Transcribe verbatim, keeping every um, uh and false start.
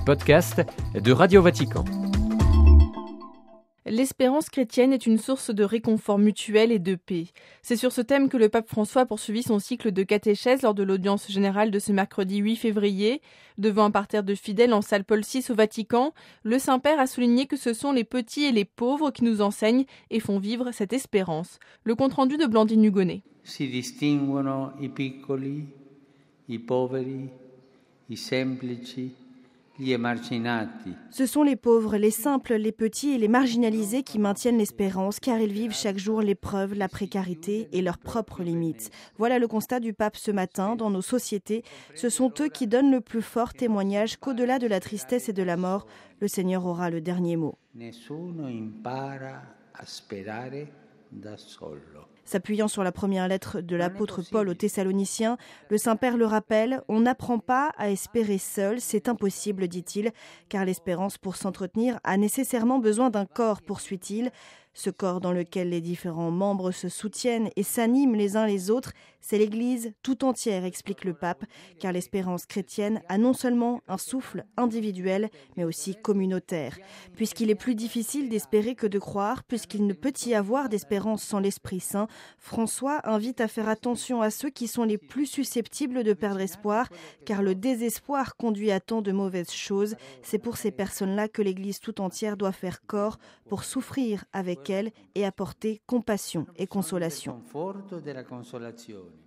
podcasts de Radio Vatican. L'espérance chrétienne est une source de réconfort mutuel et de paix. C'est sur ce thème que le pape François a poursuivi son cycle de catéchèse lors de l'audience générale de ce mercredi huit février. Devant un parterre de fidèles en salle Paul six au Vatican, le Saint-Père a souligné que ce sont les petits et les pauvres qui nous enseignent et font vivre cette espérance. Le compte-rendu de Blandine Hugonnet. Si distinguono i piccoli, i poveri, i semplici, gli emarginati. Ce sont les pauvres, les simples, les petits et les marginalisés qui maintiennent l'espérance car ils vivent chaque jour l'épreuve, la précarité et leurs propres limites. Voilà le constat du pape ce matin dans nos sociétés. Ce sont eux qui donnent le plus fort témoignage qu'au-delà de la tristesse et de la mort, le Seigneur aura le dernier mot. Nessuno impara a sperare da solo. S'appuyant sur la première lettre de l'apôtre Paul aux Thessaloniciens, le Saint-Père le rappelle, on n'apprend pas à espérer seul, c'est impossible, dit-il, car l'espérance pour s'entretenir a nécessairement besoin d'un corps, poursuit-il. Ce corps dans lequel les différents membres se soutiennent et s'animent les uns les autres, c'est l'Église tout entière, explique le pape, car l'espérance chrétienne a non seulement un souffle individuel, mais aussi communautaire. Puisqu'il est plus difficile d'espérer que de croire, puisqu'il ne peut y avoir d'espérance sans l'Esprit Saint, François invite à faire attention à ceux qui sont les plus susceptibles de perdre espoir, car le désespoir conduit à tant de mauvaises choses. C'est pour ces personnes-là que l'Église tout entière doit faire corps pour souffrir avec elle et apporter compassion et consolation.